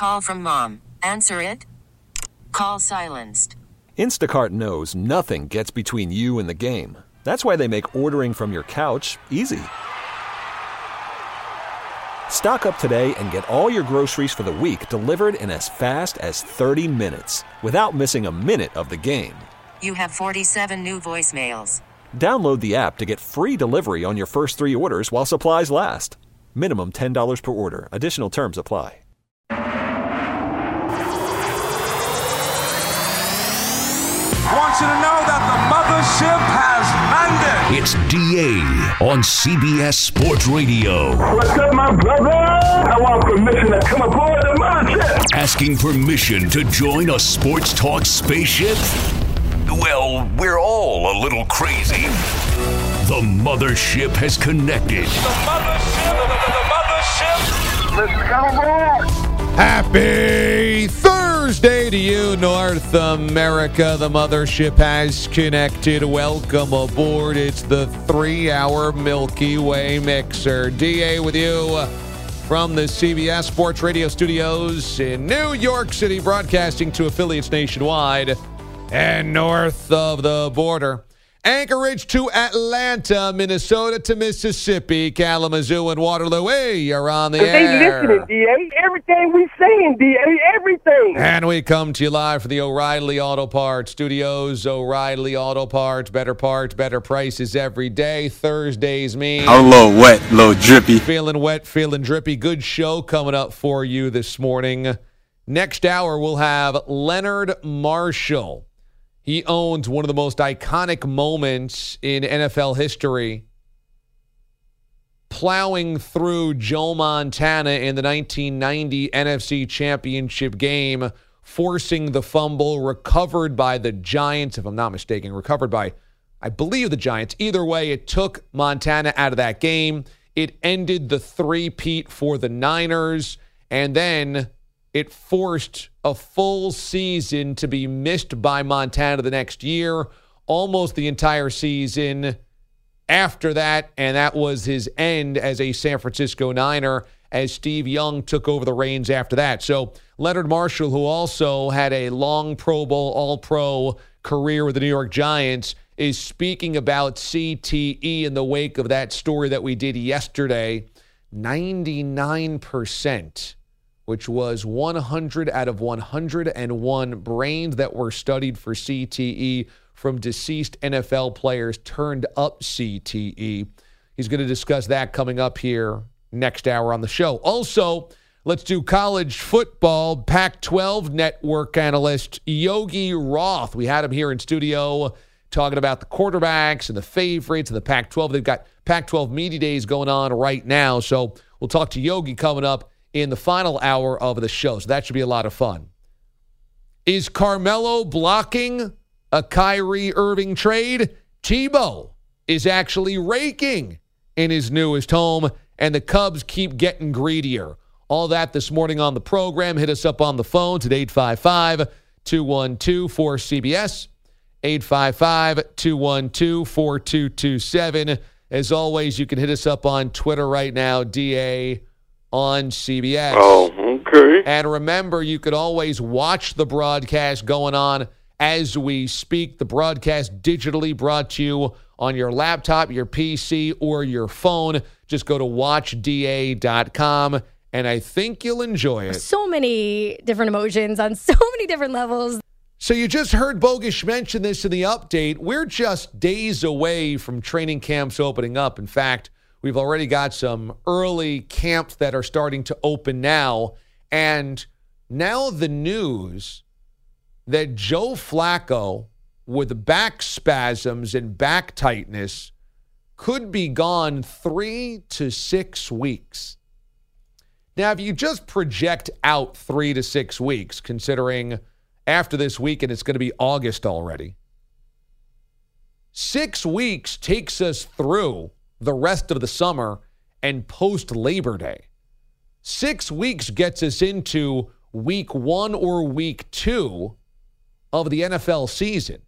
call from mom. Answer it. Call silenced. Instacart knows nothing gets between you and the game. That's why they make ordering from your couch easy. Stock up today and get all your groceries for the week delivered in as fast as 30 minutes without missing a minute of the game. You have 47 new voicemails. Download the app to get free delivery on your first 3 orders while supplies last. Minimum $10 per order. Additional terms apply. Want you to know that the mothership has landed. It's DA on CBS Sports Radio. What's up, my brother? I want permission to come aboard the mothership. Asking permission to join a sports talk spaceship? Well, we're all a little crazy. The mothership has connected. The mothership. Let's come aboard. Happy Thursday to you, North America. The mothership has connected. Welcome aboard. It's the 3-hour Milky Way Mixer. DA with you from the CBS Sports Radio studios in New York City, broadcasting to affiliates nationwide and north of the border. Anchorage to Atlanta, Minnesota to Mississippi, Kalamazoo and Waterloo. Hey, you're on the air. They listening, D.A. Everything we saying, D.A. Everything. And we come to you live from the O'Reilly Auto Parts Studios. O'Reilly Auto Parts, better prices every day. Thursdays mean I'm a little wet, a little drippy. Feeling wet, feeling drippy. Good show coming up for you this morning. Next hour, we'll have Leonard Marshall. He owns one of the most iconic moments in NFL history, plowing through Joe Montana in the 1990 NFC Championship game, forcing the fumble, recovered by the Giants, if I'm not mistaken, recovered by, I believe, the Giants. Either way, it took Montana out of that game. It ended the three-peat for the Niners, and then it forced a full season to be missed by Montana the next year, almost the entire season after that, and that was his end as a San Francisco Niner as Steve Young took over the reins after that. So Leonard Marshall, who also had a long Pro Bowl, All-Pro career with the New York Giants, is speaking about CTE in the wake of that story that we did yesterday. 99%. Which was 100 out of 101 brains that were studied for CTE from deceased NFL players turned up CTE. He's going to discuss that coming up here next hour on the show. Also, let's do college football. Pac-12 network analyst Yogi Roth. We had him here in studio talking about the quarterbacks and the favorites and the Pac-12. They've got Pac-12 Media Days going on right now. So we'll talk to Yogi coming up in the final hour of the show. So that should be a lot of fun. Is Carmelo blocking a Kyrie Irving trade? Tebow is actually raking in his newest home, and the Cubs keep getting greedier. All that this morning on the program. Hit us up on the phones at 855-212-4CBS, 855-212-4227. As always, you can hit us up on Twitter right now, DA on CBS. Oh, okay. And remember, you could always watch the broadcast going on as we speak. The broadcast digitally brought to you on your laptop, your PC, or your phone. Just go to watchda.com, and I think you'll enjoy it. So many different emotions on so many different levels. So you just heard Bogusch mention this in the update. We're just days away from training camps opening up. In fact, we've already got some early camps that are starting to open now. And now the news that Joe Flacco, with back spasms and back tightness, could be gone 3 to 6 weeks. Now, if you just project out 3 to 6 weeks, considering after this weekend it's going to be August already, 6 weeks takes us through the rest of the summer and post-Labor Day. 6 weeks gets us into week 1 or week 2 of the NFL season.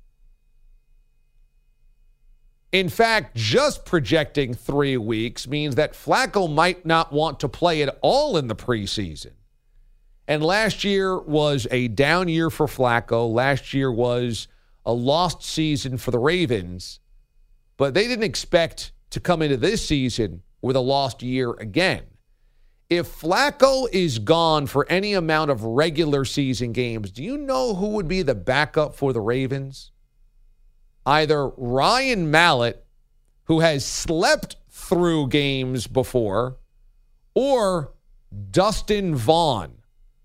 In fact, just projecting 3 weeks means that Flacco might not want to play at all in the preseason. And last year was a down year for Flacco. Last year was a lost season for the Ravens. But they didn't expect to come into this season with a lost year again. If Flacco is gone for any amount of regular season games, do you know who would be the backup for the Ravens? Either Ryan Mallett, who has slept through games before, or Dustin Vaughn,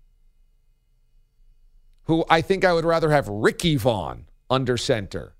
who I think I would rather have Ricky Vaughn under center.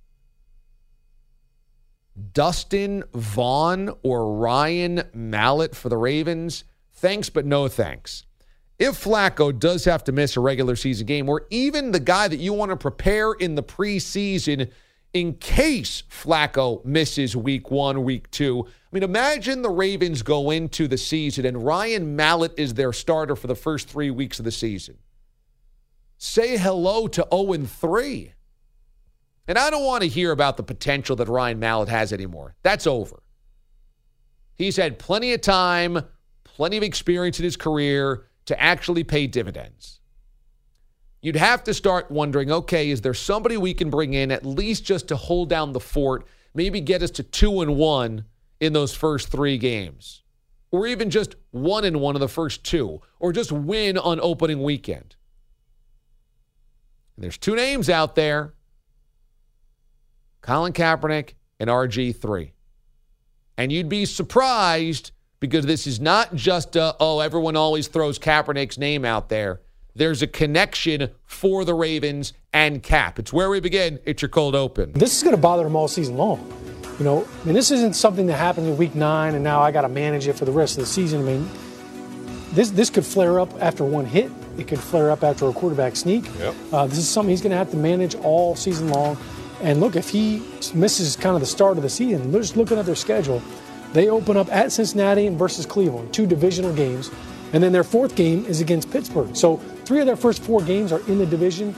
Dustin Vaughn or Ryan Mallett for the Ravens? Thanks, but no thanks. If Flacco does have to miss a regular season game, or even the guy that you want to prepare in the preseason in case Flacco misses week 1, week 2, I mean, imagine the Ravens go into the season and Ryan Mallett is their starter for the first 3 weeks of the season. Say hello to 0-3. And I don't want to hear about the potential that Ryan Mallett has anymore. That's over. He's had plenty of time, plenty of experience in his career to actually pay dividends. You'd have to start wondering, okay, is there somebody we can bring in at least just to hold down the fort, maybe get us to 2-1 in those first 3 games, or even just 1-1 in the first 2, or just win on opening weekend? And there's 2 names out there, Colin Kaepernick and RG3. And you'd be surprised because this is not just, everyone always throws Kaepernick's name out there. There's a connection for the Ravens and Cap. It's where we begin. It's your cold open. This is going to bother them all season long. You know, I mean, this isn't something that happened in week 9 and now I got to manage it for the rest of the season. I mean, this could flare up after one hit. It could flare up after a quarterback sneak. Yep. This is something he's going to have to manage all season long. And look, if he misses kind of the start of the season, just looking at their schedule, they open up at Cincinnati and versus Cleveland, 2 divisional games. And then their 4th game is against Pittsburgh. So 3 of their first 4 games are in the division.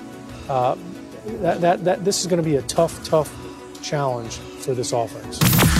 This is going to be a tough challenge for this offense.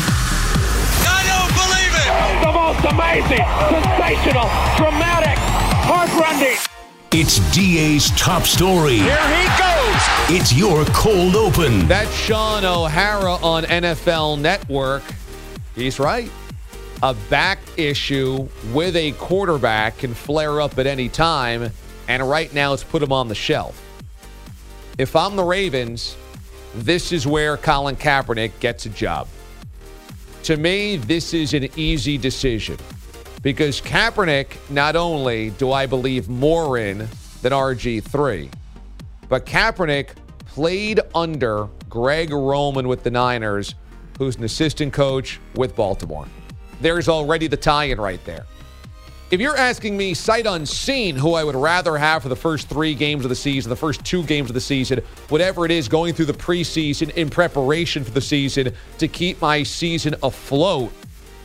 I don't believe it! The most amazing, sensational, dramatic, heart-rending. It's DA's top story. Here he goes! It's your cold open. That's Sean O'Hara on NFL Network. He's right. A back issue with a quarterback can flare up at any time, and right now it's put him on the shelf. If I'm the Ravens, this is where Colin Kaepernick gets a job. To me, this is an easy decision because Kaepernick, not only do I believe more in than RG3, but Kaepernick played under Greg Roman with the Niners, who's an assistant coach with Baltimore. There's already the tie-in right there. If you're asking me sight unseen who I would rather have for the first 3 games of the season, the first 2 games of the season, whatever it is going through the preseason in preparation for the season to keep my season afloat,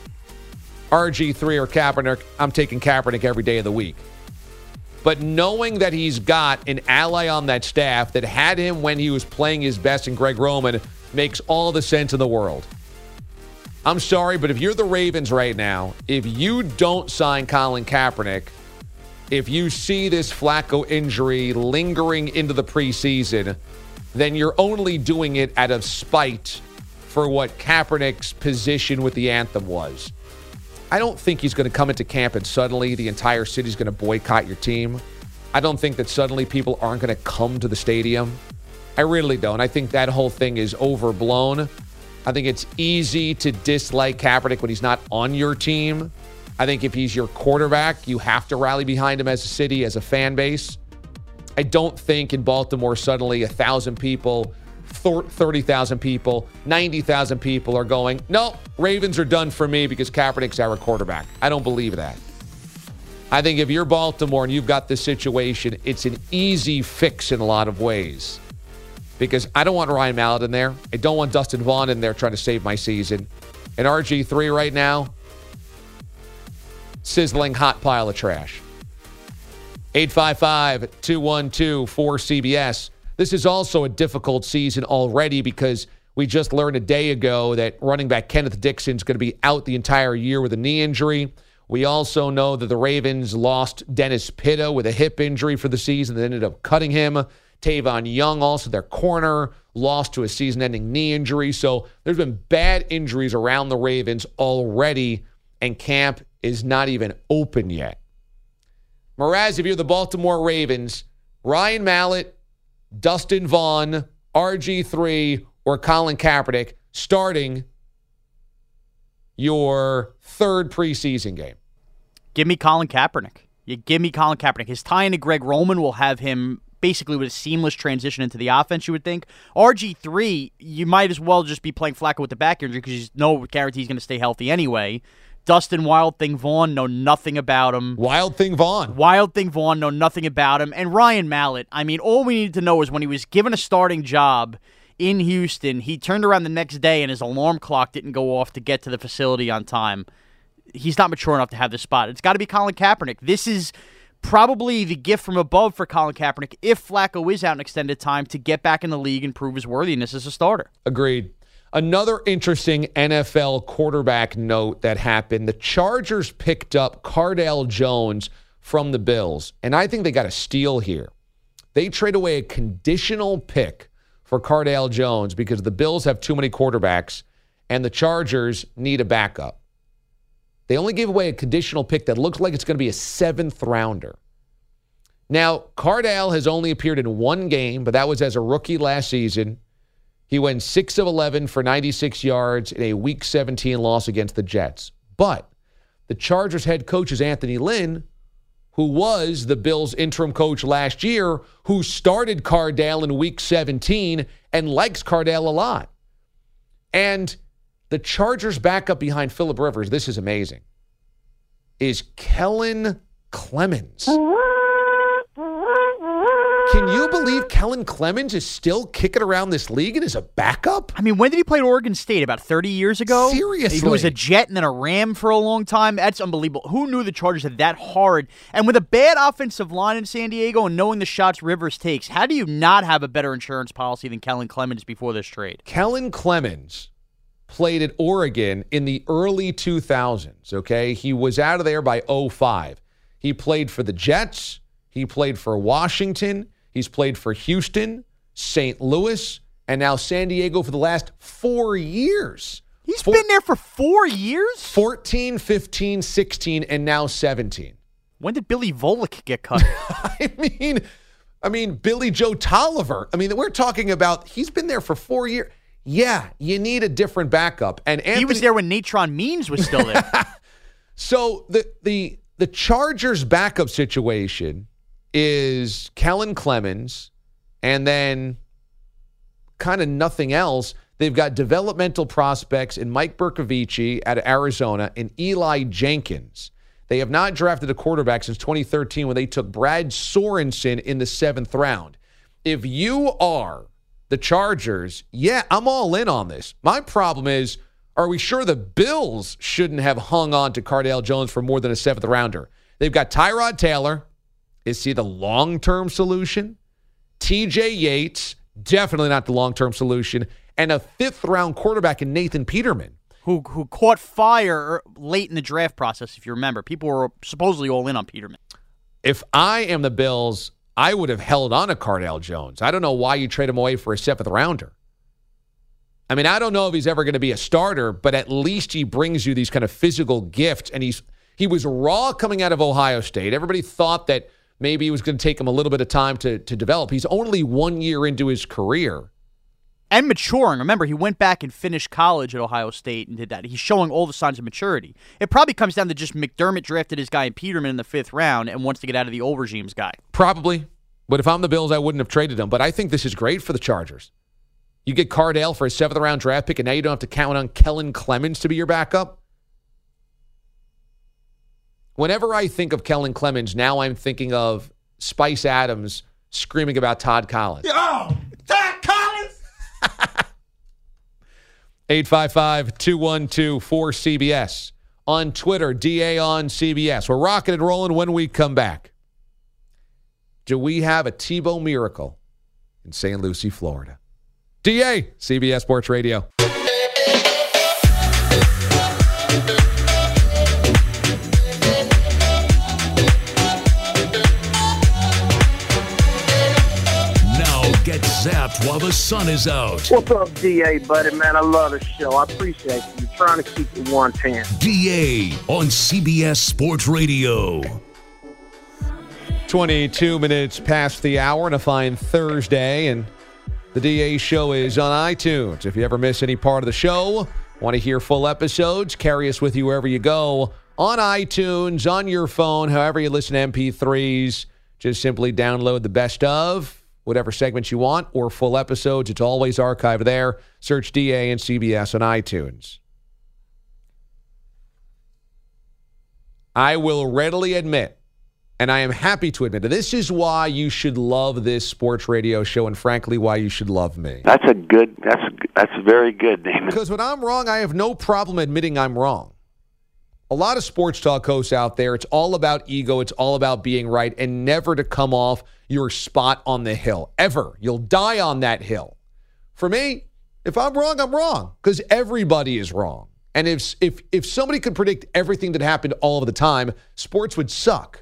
RG3 or Kaepernick, I'm taking Kaepernick every day of the week. But knowing that he's got an ally on that staff that had him when he was playing his best in Greg Roman makes all the sense in the world. I'm sorry, but if you're the Ravens right now, if you don't sign Colin Kaepernick, if you see this Flacco injury lingering into the preseason, then you're only doing it out of spite for what Kaepernick's position with the anthem was. I don't think he's going to come into camp and suddenly the entire city's going to boycott your team. I don't think that suddenly people aren't going to come to the stadium. I really don't. I think that whole thing is overblown. I think it's easy to dislike Kaepernick when he's not on your team. I think if he's your quarterback, you have to rally behind him as a city, as a fan base. I don't think in Baltimore suddenly 1,000 people, 30,000 people, 90,000 people are going, no, Ravens are done for me because Kaepernick's our quarterback. I don't believe that. I think if you're Baltimore and you've got this situation, it's an easy fix in a lot of ways. Because I don't want Ryan Mallett in there. I don't want Dustin Vaughn in there trying to save my season. And RG3 right now, sizzling hot pile of trash. 855-212-4CBS. This is also a difficult season already because we just learned a day ago that running back Kenneth Dixon's going to be out the entire year with a knee injury. We also know that the Ravens lost Dennis Pitta with a hip injury for the season. They ended up cutting him. Tavon Young, also their corner, lost to a season-ending knee injury. So there's been bad injuries around the Ravens already, and camp is not even open yet. Mraz, if you're the Baltimore Ravens, Ryan Mallett, Dustin Vaughn, RG3, or Colin Kaepernick starting your third preseason game. Give me Colin Kaepernick. You give me Colin Kaepernick. His tie into Greg Roman will have him basically with a seamless transition into the offense, you would think. RG3, you might as well just be playing Flacco with the back injury because there's no guarantee he's going to stay healthy anyway. Dustin Wild Thing Vaughn, know nothing about him. Wild Thing Vaughn, know nothing about him. And Ryan Mallett, I mean, all we needed to know is when he was given a starting job in Houston, he turned around the next day and his alarm clock didn't go off to get to the facility on time. He's not mature enough to have this spot. It's got to be Colin Kaepernick. This is probably the gift from above for Colin Kaepernick, if Flacco is out an extended time, to get back in the league and prove his worthiness as a starter. Agreed. Another interesting NFL quarterback note that happened, the Chargers picked up Cardale Jones from the Bills, and I think they got a steal here. They trade away a conditional pick for Cardale Jones because the Bills have too many quarterbacks and the Chargers need a backup. They only gave away a conditional pick that looks like it's going to be a 7th rounder. Now, Cardale has only appeared in one game, but that was as a rookie last season. He went 6 of 11 for 96 yards in a Week 17 loss against the Jets. But the Chargers head coach is Anthony Lynn, who was the Bills' interim coach last year, who started Cardale in Week 17 and likes Cardale a lot. And the Chargers' backup behind Phillip Rivers, this is amazing, is Kellen Clemens. Can you believe Kellen Clemens is still kicking around this league and is a backup? I mean, when did he play at Oregon State? About 30 years ago? Seriously. He was a Jet and then a Ram for a long time. That's unbelievable. Who knew the Chargers had that hard? And with a bad offensive line in San Diego and knowing the shots Rivers takes, how do you not have a better insurance policy than Kellen Clemens before this trade? Kellen Clemens played at Oregon in the early 2000s, okay? He was out of there by 2005. He played for the Jets. He played for Washington. He's played for Houston, St. Louis, and now San Diego for the last 4 years. He's been there for 4 years? 14, 15, 16, and now 17. When did Billy Volek get cut? I mean, Billy Joe Tolliver. I mean, we're talking about he's been there for 4 years. Yeah, you need a different backup. And Anthony, he was there when Natron Means was still there. So the Chargers' backup situation is Kellen Clemens, and then kind of nothing else. They've got developmental prospects in Mike Bercovici out of Arizona and Eli Jenkins. They have not drafted a quarterback since 2013 when they took Brad Sorensen in the 7th round. If you are the Chargers, yeah, I'm all in on this. My problem is, are we sure the Bills shouldn't have hung on to Cardale Jones for more than a 7th rounder? They've got Tyrod Taylor. Is he the long-term solution? TJ Yates, definitely not the long-term solution. And a 5th-round quarterback in Nathan Peterman. Who caught fire late in the draft process, if you remember. People were supposedly all in on Peterman. If I am the Bills, I would have held on to Cardale Jones. I don't know why you trade him away for a 7th-rounder. I mean, I don't know if he's ever going to be a starter, but at least he brings you these kind of physical gifts. And he was raw coming out of Ohio State. Everybody thought that maybe it was going to take him a little bit of time to develop. He's only 1 year into his career. And maturing. Remember, he went back and finished college at Ohio State and did that. He's showing all the signs of maturity. It probably comes down to just McDermott drafted his guy in Peterman in the 5th round and wants to get out of the old regime's guy. Probably. But if I'm the Bills, I wouldn't have traded him. But I think this is great for the Chargers. You get Cardale for a 7th-round draft pick, and now you don't have to count on Kellen Clemens to be your backup. Whenever I think of Kellen Clemens, now I'm thinking of Spice Adams screaming about Todd Collins. Yo, Todd Collins! 855-212-4CBS. On Twitter, DA on CBS. We're rocking and rolling when we come back. Do we have a Tebow miracle in St. Lucie, Florida? DA, CBS Sports Radio. while the sun is out. What's up, DA, buddy? Man, I love the show. I appreciate you. Trying to keep it 110. DA on CBS Sports Radio. 22 minutes past the hour on a fine Thursday, and the DA show is on iTunes. If you ever miss any part of the show, want to hear full episodes, carry us with you wherever you go. On iTunes, on your phone, however you listen to MP3s, just simply download the best of whatever segments you want or full episodes. It's always archived there. Search DA and CBS on iTunes. I will readily admit, and I am happy to admit, that this is why you should love this sports radio show and, frankly, why you should love me. That's very good, Damon. Because when I'm wrong, I have no problem admitting I'm wrong. A lot of sports talk hosts out there, it's all about ego, it's all about being right, and never to come off your spot on the hill. Ever. You'll die on that hill. For me, if I'm wrong, I'm wrong. Because everybody is wrong. And if somebody could predict everything that happened all of the time, sports would suck.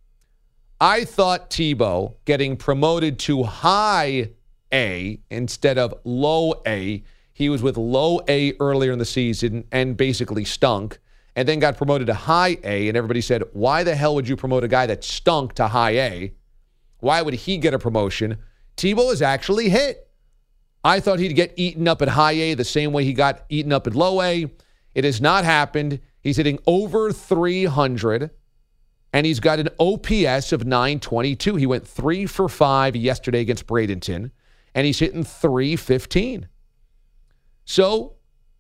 I thought Tebow getting promoted to high A instead of low A. He was with low A earlier in the season and basically stunk, and then got promoted to high A, and everybody said, why the hell would you promote a guy that stunk to high A? Why would he get a promotion? Tebow is actually hit. I thought he'd get eaten up at high A the same way he got eaten up at low A. It has not happened. He's hitting over 300, and he's got an OPS of 922. He went 3 for 5 yesterday against Bradenton, and he's hitting 315. So,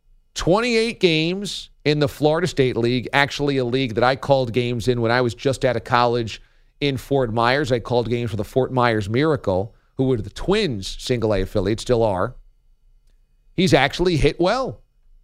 28 games in the Florida State League, actually a league that I called games in when I was just out of college in Fort Myers. I called games for the Fort Myers Miracle, who were the Twins single-A affiliate, still are. He's actually hit well.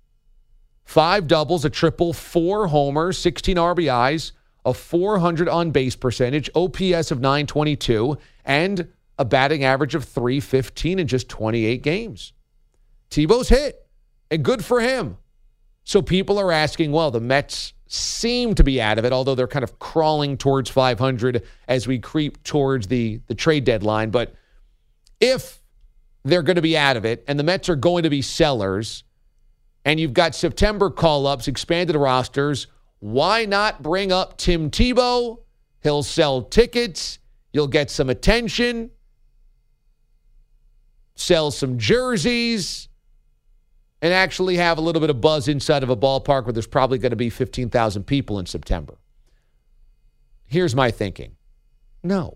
5 doubles, a triple, 4 homers, 16 RBIs, a 400 on-base percentage, OPS of 922, and a batting average of 315 in just 28 games. Tebow's hit, and good for him. So people are asking, well, the Mets seem to be out of it, although they're kind of crawling towards 500 as we creep towards the trade deadline. But if they're going to be out of it and the Mets are going to be sellers and you've got September call-ups, expanded rosters, why not bring up Tim Tebow? He'll sell tickets. You'll get some attention. Sell some jerseys. And actually have a little bit of buzz inside of a ballpark where there's probably going to be 15,000 people in September. Here's my thinking. No.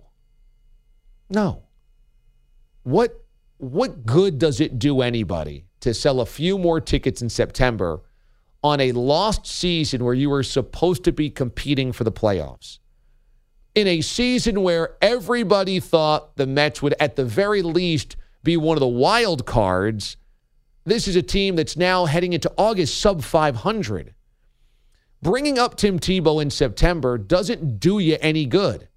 What good does it do anybody to sell a few more tickets in September on a lost season where you were supposed to be competing for the playoffs? In a season where everybody thought the Mets would at the very least be one of the wild cards, this is a team that's now heading into August sub 500. Bringing up Tim Tebow in September doesn't do you any good,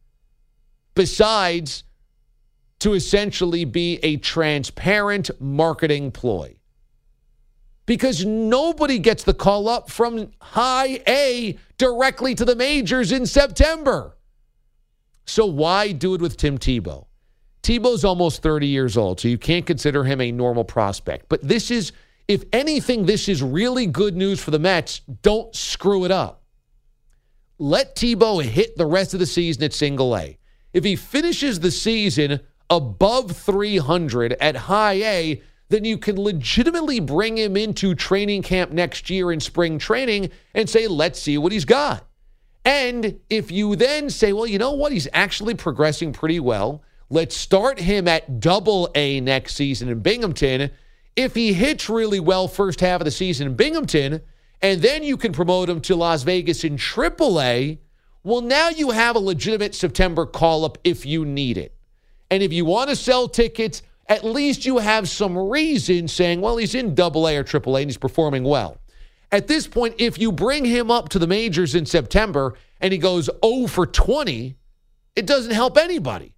besides to essentially be a transparent marketing ploy. Because nobody gets the call up from high A directly to the majors in September. So why do it with Tim Tebow? Tebow's almost 30 years old, so you can't consider him a normal prospect. But this is, if anything, this is really good news for the Mets. Don't screw it up. Let Tebow hit the rest of the season at single A. If he finishes the season above 300 at high A, then you can legitimately bring him into training camp next year in spring training and say, let's see what he's got. And if you then say, well, you know what? He's actually progressing pretty well. Let's start him at double A next season in Binghamton. If he hits really well first half of the season in Binghamton, and then you can promote him to Las Vegas in triple A, well, now you have a legitimate September call-up if you need it. And if you want to sell tickets, at least you have some reason saying, well, he's in double A or triple A and he's performing well. At this point, if you bring him up to the majors in September and he goes 0 for 20, it doesn't help anybody.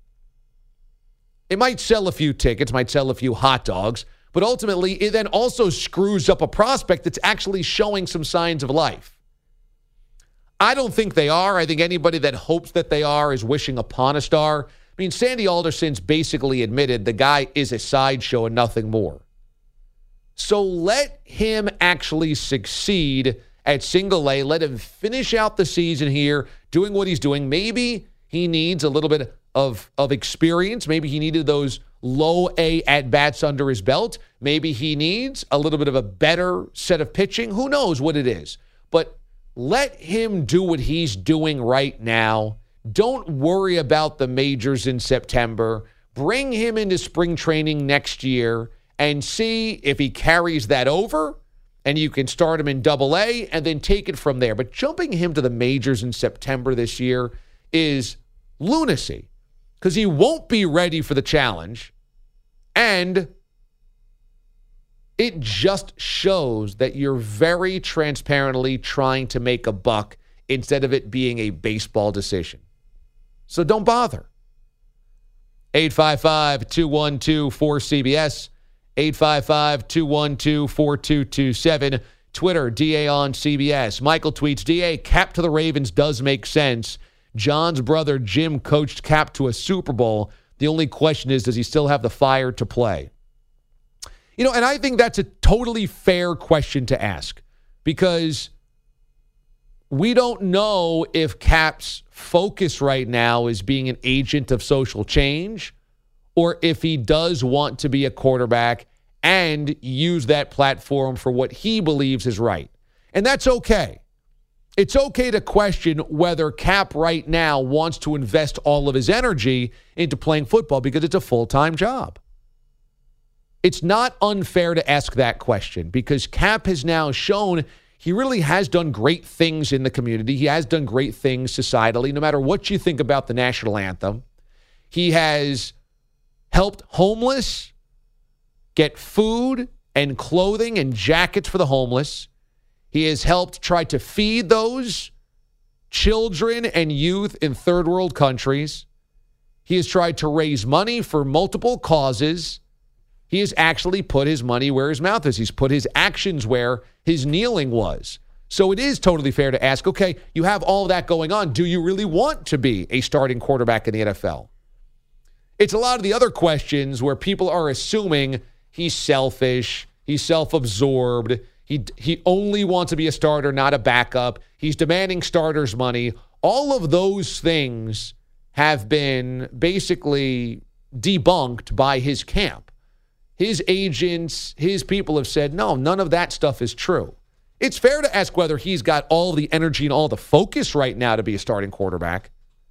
It might sell a few tickets, might sell a few hot dogs, but ultimately it then also screws up a prospect that's actually showing some signs of life. I don't think they are. I think anybody that hopes that they are is wishing upon a star. I mean, Sandy Alderson's basically admitted the guy is a sideshow and nothing more. So let him actually succeed at single A. Let him finish out the season here doing what he's doing. Maybe he needs a little bit of experience. Maybe he needed those low A at-bats under his belt. Maybe he needs a little bit of a better set of pitching. Who knows what it is? But let him do what he's doing right now. Don't worry about the majors in September. Bring him into spring training next year and see if he carries that over, and you can start him in Double-A and then take it from there. But jumping him to the majors in September this year is lunacy because he won't be ready for the challenge, and it just shows that you're very transparently trying to make a buck instead of it being a baseball decision. So don't bother. 855-212-4CBS, 855-212-4227. Twitter, DA on CBS. Michael tweets, DA, Cap to the Ravens does make sense. John's brother Jim coached Cap to a Super Bowl. The only question is, does he still have the fire to play? You know, and I think that's a totally fair question to ask because we don't know if Cap's focus right now is being an agent of social change or if he does want to be a quarterback and use that platform for what he believes is right. And that's okay. It's okay to question whether Cap right now wants to invest all of his energy into playing football because it's a full-time job. It's not unfair to ask that question because Cap has now shown he really has done great things in the community. He has done great things societally, no matter what you think about the national anthem. He has helped homeless get food and clothing and jackets for the homeless. He has helped try to feed those children and youth in third world countries. He has tried to raise money for multiple causes. He has actually put his money where his mouth is. He's put his actions where his kneeling was. So it is totally fair to ask, okay, you have all of that going on. Do you really want to be a starting quarterback in the NFL? It's a lot of the other questions where people are assuming he's selfish, he's self-absorbed, he only wants to be a starter, not a backup. He's demanding starters' money. All of those things have been basically debunked by his camp. His agents, his people have said, no, none of that stuff is true. It's fair to ask whether he's got all the energy and all the focus right now to be a starting quarterback.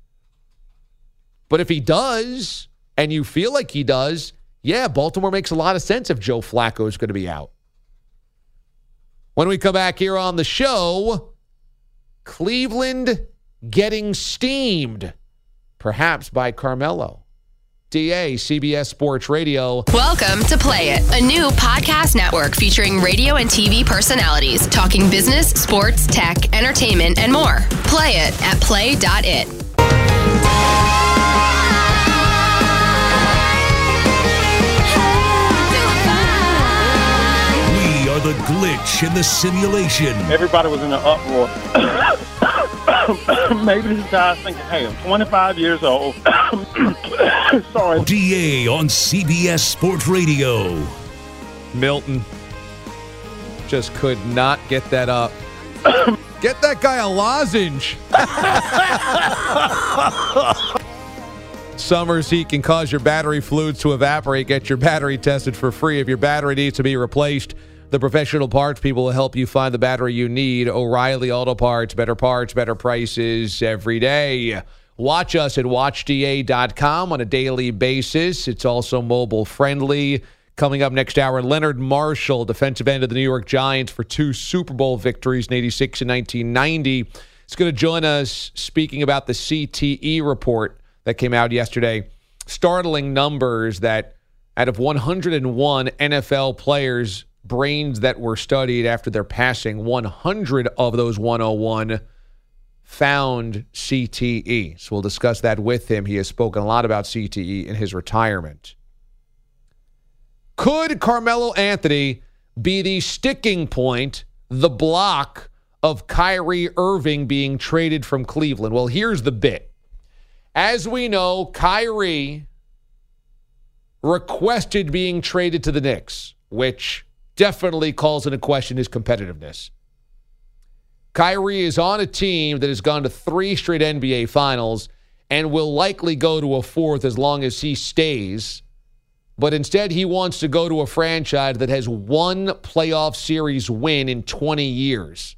But if he does, and you feel like he does, yeah, Baltimore makes a lot of sense if Joe Flacco is going to be out. When we come back here on the show, Cleveland getting steamed, perhaps by Carmelo. DA, CBS Sports Radio. Welcome to Play It, a new podcast network featuring radio and TV personalities talking business, sports, tech, entertainment, and more. Play it at play.it. We are the glitch in the simulation. Everybody was in an uproar. Maybe this guy's thinking, hey, I'm 25 years old. Sorry. DA on CBS Sports Radio. Milton just could not get that up. Get that guy a lozenge. Summer's heat can cause your battery fluids to evaporate. Get your battery tested for free. If your battery needs to be replaced, the professional parts people will help you find the battery you need. O'Reilly Auto Parts, better prices every day. Watch us at watchda.com on a daily basis. It's also mobile friendly. Coming up next hour, Leonard Marshall, defensive end of the New York Giants for 2 Super Bowl victories in 86 and 1990. He's going to join us speaking about the CTE report that came out yesterday. Startling numbers that out of 101 NFL players' brains that were studied after their passing, 100 of those 101 found CTE. So we'll discuss that with him. He has spoken a lot about CTE in his retirement. Could Carmelo Anthony be the sticking point, the block of Kyrie Irving being traded from Cleveland? Well, here's the bit. As we know, Kyrie requested being traded to the Knicks, which definitely calls into question his competitiveness. Kyrie is on a team that has gone to 3 straight NBA Finals and will likely go to a 4th as long as he stays. But instead, he wants to go to a franchise that has 1 playoff series win in 20 years.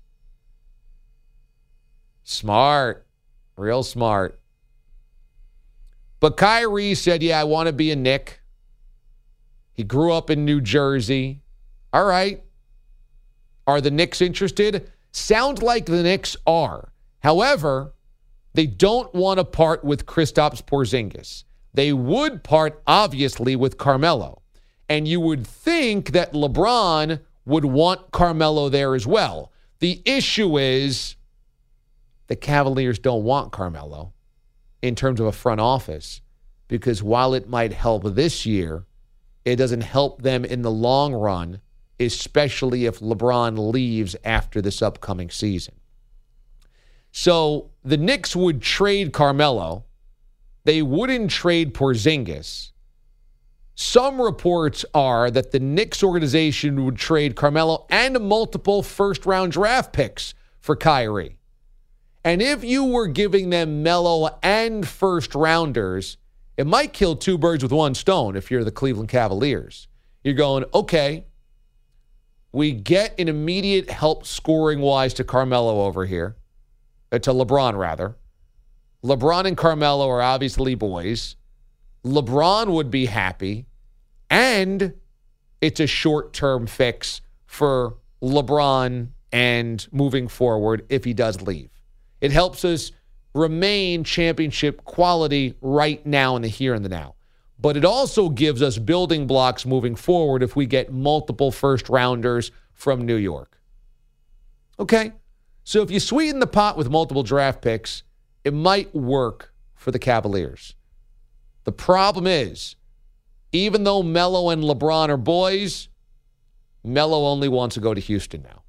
Smart. Real smart. But Kyrie said, yeah, I want to be a Knick. He grew up in New Jersey. All right. Are the Knicks interested? Sounds like the Knicks are. However, they don't want to part with Kristaps Porzingis. They would part, obviously, with Carmelo. And you would think that LeBron would want Carmelo there as well. The issue is the Cavaliers don't want Carmelo in terms of a front office, because while it might help this year, it doesn't help them in the long run, especially if LeBron leaves after this upcoming season. So the Knicks would trade Carmelo. They wouldn't trade Porzingis. Some reports are that the Knicks organization would trade Carmelo and multiple first-round draft picks for Kyrie. And if you were giving them Melo and first-rounders, it might kill 2 birds with 1 stone if you're the Cleveland Cavaliers. You're going, okay, we get an immediate help scoring-wise to Carmelo over here, to LeBron, rather. LeBron and Carmelo are obviously boys. LeBron would be happy, and it's a short-term fix for LeBron and moving forward if he does leave. It helps us remain championship quality right now in the here and the now. But it also gives us building blocks moving forward if we get multiple first-rounders from New York. Okay? So if you sweeten the pot with multiple draft picks, it might work for the Cavaliers. The problem is, even though Melo and LeBron are boys, Melo only wants to go to Houston now.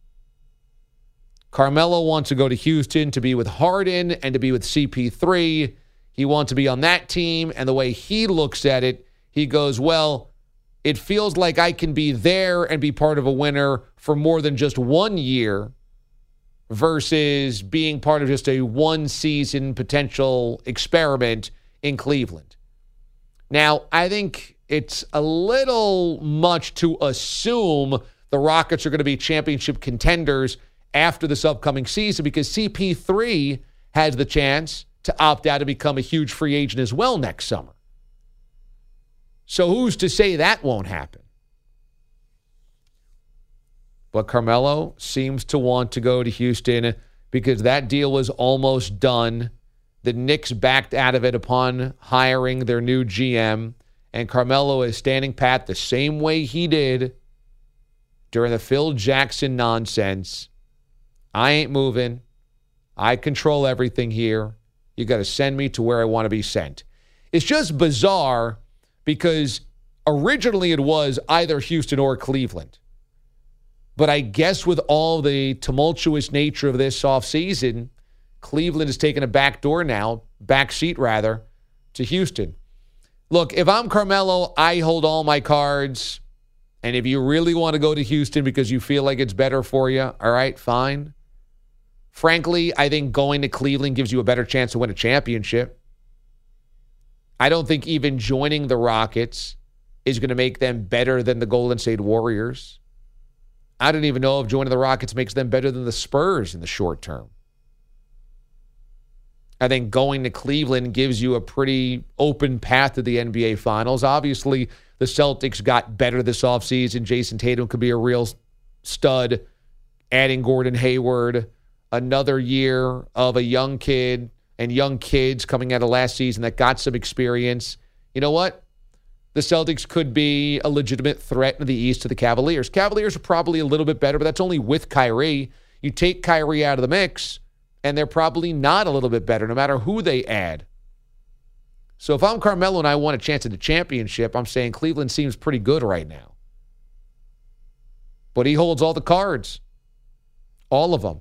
Carmelo wants to go to Houston to be with Harden and to be with CP3. He wants to be on that team, and the way he looks at it, he goes, well, it feels like I can be there and be part of a winner for more than just 1 year versus being part of just a 1-season potential experiment in Cleveland. Now, I think it's a little much to assume the Rockets are going to be championship contenders after this upcoming season, because CP3 has the chance to opt out and become a huge free agent as well next summer. So who's to say that won't happen? But Carmelo seems to want to go to Houston because that deal was almost done. The Knicks backed out of it upon hiring their new GM, and Carmelo is standing pat the same way he did during the Phil Jackson nonsense. I ain't moving. I control everything here. You got to send me to where I want to be sent. It's just bizarre because originally it was either Houston or Cleveland. But I guess with all the tumultuous nature of this offseason, Cleveland has taken a back seat to Houston. Look, if I'm Carmelo, I hold all my cards. And if you really want to go to Houston because you feel like it's better for you, all right, fine. Frankly, I think going to Cleveland gives you a better chance to win a championship. I don't think even joining the Rockets is going to make them better than the Golden State Warriors. I don't even know if joining the Rockets makes them better than the Spurs in the short term. I think going to Cleveland gives you a pretty open path to the NBA Finals. Obviously, the Celtics got better this offseason. Jason Tatum could be a real stud. Adding Gordon Hayward, another year of a young kid and young kids coming out of last season that got some experience. You know what? The Celtics could be a legitimate threat in the East to the Cavaliers. Cavaliers are probably a little bit better, but that's only with Kyrie. You take Kyrie out of the mix, and they're probably not a little bit better, no matter who they add. So if I'm Carmelo and I want a chance at the championship, I'm saying Cleveland seems pretty good right now. But he holds all the cards. All of them.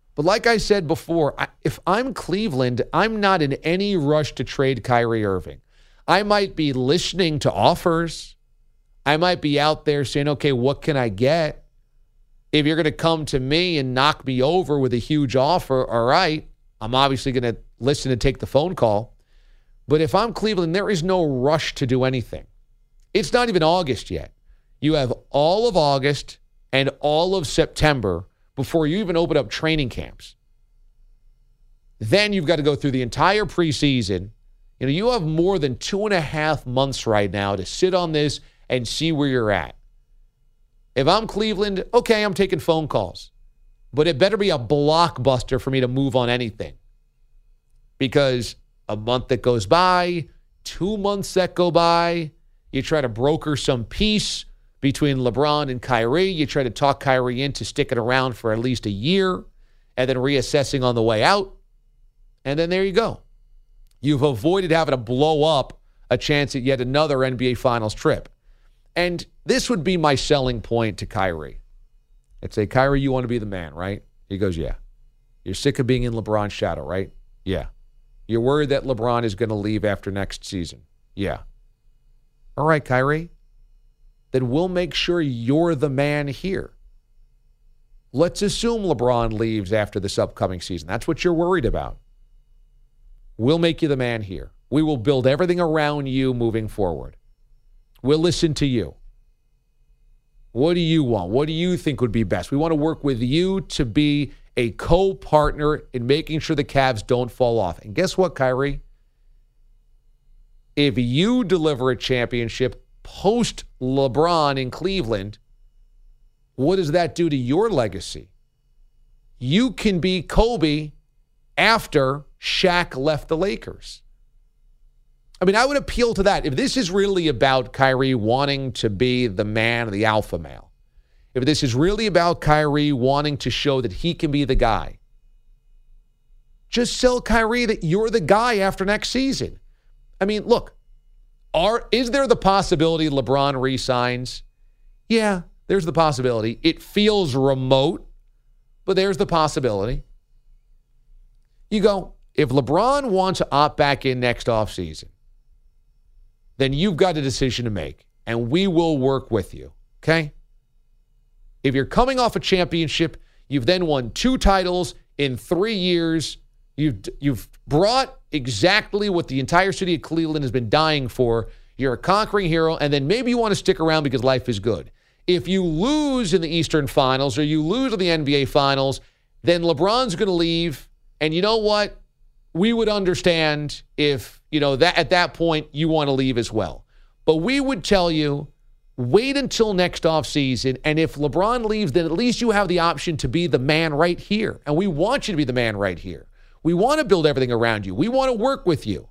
But like I said before, if I'm Cleveland, I'm not in any rush to trade Kyrie Irving. I might be listening to offers. I might be out there saying, okay, what can I get? If you're going to come to me and knock me over with a huge offer, all right, I'm obviously going to listen and take the phone call. But if I'm Cleveland, there is no rush to do anything. It's not even August yet. You have all of August and all of September before you even open up training camps. Then you've got to go through the entire preseason. You have more than 2.5 months right now to sit on this and see where you're at. If I'm Cleveland, okay, I'm taking phone calls. But it better be a blockbuster for me to move on anything. Because a month that goes by, 2 months that go by, you try to broker some peace between LeBron and Kyrie. You try to talk Kyrie into sticking around for at least a year and then reassessing on the way out. And then there you go. You've avoided having to blow up a chance at yet another NBA Finals trip. And this would be my selling point to Kyrie. I'd say, Kyrie, you want to be the man, right? He goes, yeah. You're sick of being in LeBron's shadow, right? Yeah. You're worried that LeBron is going to leave after next season? Yeah. All right, Kyrie. Then we'll make sure you're the man here. Let's assume LeBron leaves after this upcoming season. That's what you're worried about. We'll make you the man here. We will build everything around you moving forward. We'll listen to you. What do you want? What do you think would be best? We want to work with you to be a co-partner in making sure the Cavs don't fall off. And guess what, Kyrie? If you deliver a championship post LeBron in Cleveland, what does that do to your legacy? You can be Kobe after Shaq left the Lakers. I mean, I would appeal to that. If this is really about Kyrie wanting to be the man, the alpha male, if this is really about Kyrie wanting to show that he can be the guy, just sell Kyrie that you're the guy after next season. I mean, look, is there the possibility LeBron re-signs? Yeah, there's the possibility. It feels remote, but there's the possibility. You go, if LeBron wants to opt back in next offseason, then you've got a decision to make, and we will work with you, okay? If you're coming off a championship, you've then won 2 titles in 3 years, you've brought exactly what the entire city of Cleveland has been dying for, you're a conquering hero, and then maybe you want to stick around because life is good. If you lose in the Eastern Finals or you lose in the NBA Finals, then LeBron's going to leave, and you know what? We would understand if, that at that point you want to leave as well. But we would tell you, wait until next offseason, and if LeBron leaves, then at least you have the option to be the man right here. And we want you to be the man right here. We want to build everything around you. We want to work with you.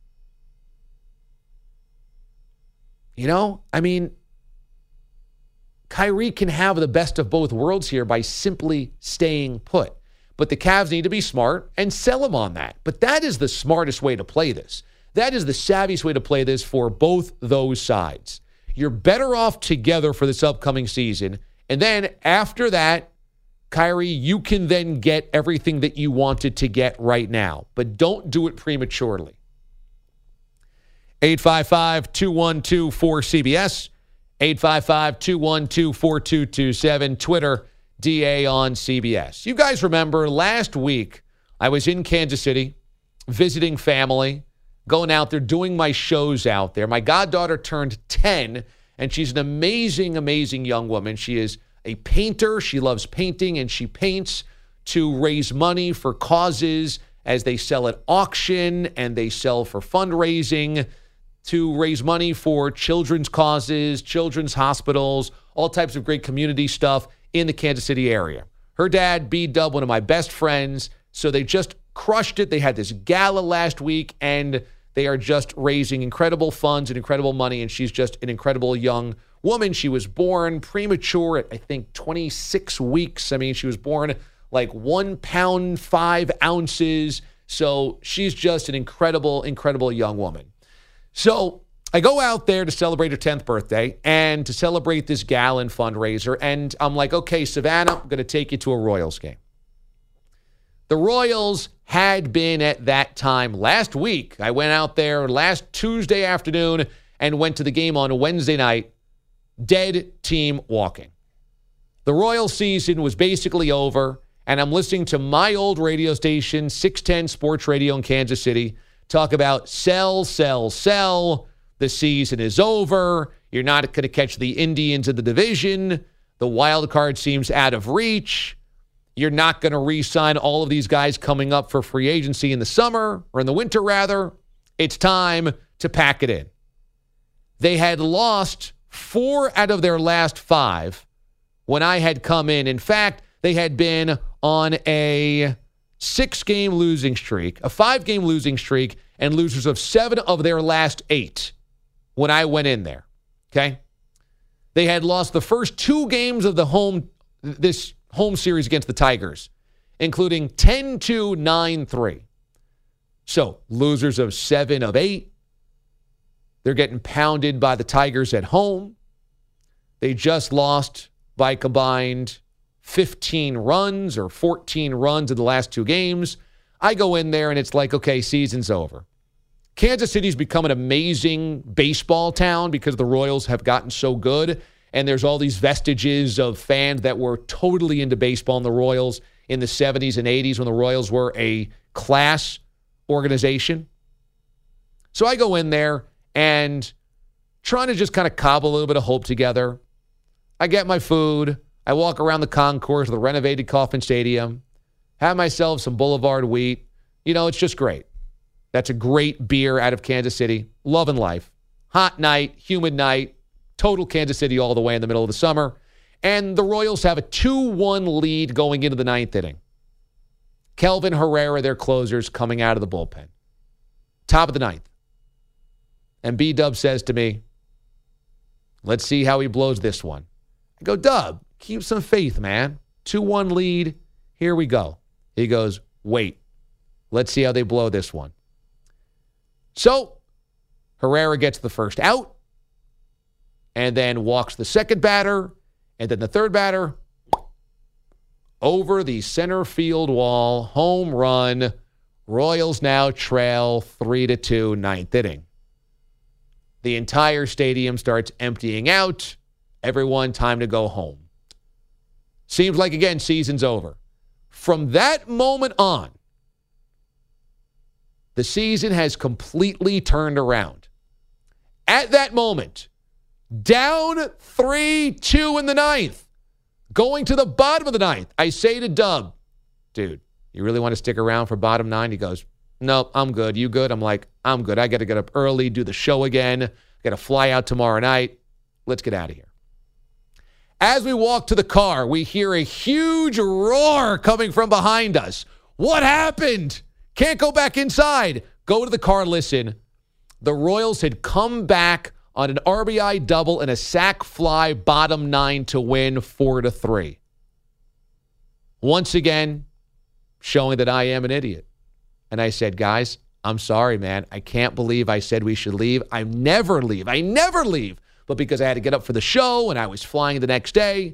Kyrie can have the best of both worlds here by simply staying put. But the Cavs need to be smart and sell him on that. But that is the smartest way to play this. That is the savviest way to play this for both those sides. You're better off together for this upcoming season. And then after that, Kyrie, you can then get everything that you wanted to get right now. But don't do it prematurely. 855-212-4CBS. 855-212-4227. Twitter, DA on CBS. You guys remember last week I was in Kansas City visiting family, going out there, doing my shows out there. My goddaughter turned 10, and she's an amazing, amazing young woman. She is a painter. She loves painting, and she paints to raise money for causes as they sell at auction and they sell for fundraising to raise money for children's causes, children's hospitals, all types of great community stuff in the Kansas City area. Her dad, B-Dub, one of my best friends, so they just crushed it. They had this gala last week, and they are just raising incredible funds and incredible money, and she's just an incredible young woman. She was born premature at, I think, 26 weeks. I mean, she was born like 1 pound, 5 ounces. So she's just an incredible, incredible young woman. So I go out there to celebrate her 10th birthday and to celebrate this gala and fundraiser. And I'm like, okay, Savannah, I'm going to take you to a Royals game. The Royals had been at that time last week. I went out there last Tuesday afternoon and went to the game on Wednesday night. Dead team walking. The Royals season was basically over, and I'm listening to my old radio station, 610 Sports Radio in Kansas City, talk about sell, sell, sell. The season is over. You're not going to catch the Indians in the division. The wild card seems out of reach. You're not going to re-sign all of these guys coming up for free agency in the summer, or in the winter, rather. It's time to pack it in. They had lost 4 out of their last 5 when I had come in. In fact, they had been on a 6-game losing streak, a 5-game losing streak, and losers of 7 of their last 8 when I went in there. Okay? They had lost the first 2 games of this home series against the Tigers, including 10-2, 9-3. So, losers of 7 of 8. They're getting pounded by the Tigers at home. They just lost by combined 15 runs or 14 runs in the last 2 games. I go in there and it's like, okay, season's over. Kansas City's become an amazing baseball town because the Royals have gotten so good, and there's all these vestiges of fans that were totally into baseball in the Royals in the 70s and 80s when the Royals were a class organization. So I go in there and trying to just kind of cobble a little bit of hope together. I get my food. I walk around the concourse of the renovated Kauffman Stadium, have myself some Boulevard wheat. You know, it's just great. That's a great beer out of Kansas City. Loving life. Hot night, humid night, total Kansas City all the way in the middle of the summer. And the Royals have a 2-1 lead going into the 9th inning. Kelvin Herrera, their closers, coming out of the bullpen. Top of the 9th. And B-Dub says to me, let's see how he blows this one. I go, Dub, keep some faith, man. 2-1 lead. Here we go. He goes, wait. Let's see how they blow this one. So, Herrera gets the first out, and then walks the second batter, and then the third batter over the center field wall. Home run. Royals now trail 3-2, 9th inning. The entire stadium starts emptying out. Everyone, time to go home. Seems like, again, season's over. From that moment on, the season has completely turned around. At that moment, down 3-2 in the 9th, going to the bottom of the 9th, I say to Dub, dude, you really want to stick around for bottom 9? He goes, nope, I'm good. You good? I'm like, I'm good. I got to get up early, do the show again. Got to fly out tomorrow night. Let's get out of here. As we walk to the car, we hear a huge roar coming from behind us. What happened? Can't go back inside. Go to the car, listen. The Royals had come back on an RBI double and a sac fly, bottom 9 to win 4-3. Once again, showing that I am an idiot. And I said, guys, I'm sorry, man. I can't believe I said we should leave. I never leave. But because I had to get up for the show and I was flying the next day,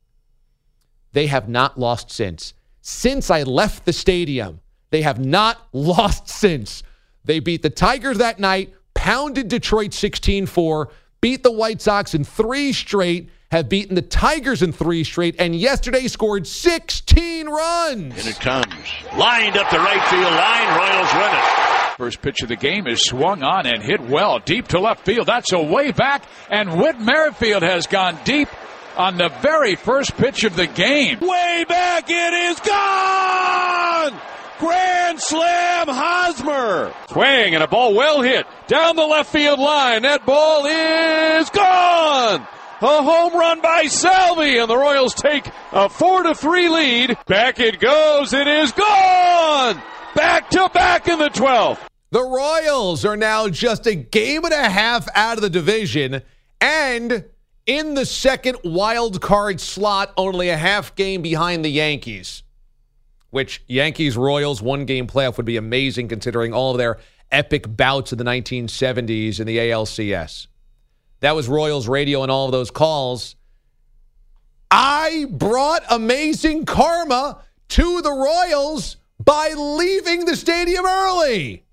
they have not lost since. Since I left the stadium, they have not lost since. They beat the Tigers that night, pounded Detroit 16-4, beat the White Sox in 3 straight, have beaten the Tigers in 3 straight, and yesterday scored 16 runs. And it comes. Lined up the right field line. Royals win it. First pitch of the game is swung on and hit well deep to left field. That's a way back, and Whit Merrifield has gone deep on the very first pitch of the game. Way back, it is gone! Grand slam, Hosmer. Swing and a ball well hit down the left field line. That ball is gone. A home run by Salvi, and the Royals take a 4-3 lead. Back it goes. It is gone. Back to back in the 12th. The Royals are now just a game and a half out of the division, and in the second wild card slot, only a half game behind the Yankees. Which Yankees-Royals one-game playoff would be amazing considering all of their epic bouts in the 1970s in the ALCS. That was Royals radio and all of those calls. I brought amazing karma to the Royals by leaving the stadium early.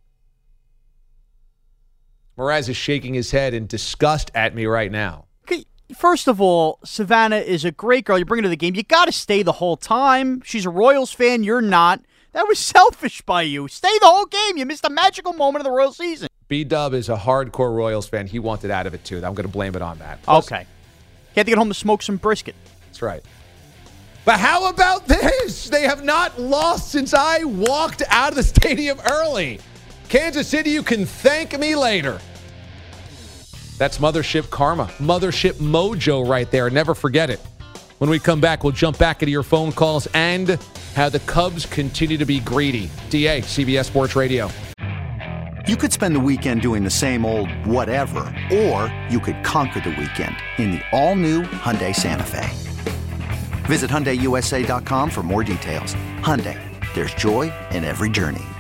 Mraz is shaking his head in disgust at me right now. Okay, first of all, Savannah is a great girl. You bring her to the game. You got to stay the whole time. She's a Royals fan. You're not. That was selfish by you. Stay the whole game. You missed a magical moment of the Royal season. B-Dub is a hardcore Royals fan. He wanted out of it, too. I'm going to blame it on that. Plus, okay. He had to get home to smoke some brisket. That's right. But how about this? They have not lost since I walked out of the stadium early. Kansas City, you can thank me later. That's Mothership Karma. Mothership Mojo right there. Never forget it. When we come back, we'll jump back into your phone calls and how the Cubs continue to be greedy. DA, CBS Sports Radio. You could spend the weekend doing the same old whatever, or you could conquer the weekend in the all-new Hyundai Santa Fe. Visit HyundaiUSA.com for more details. Hyundai, there's joy in every journey.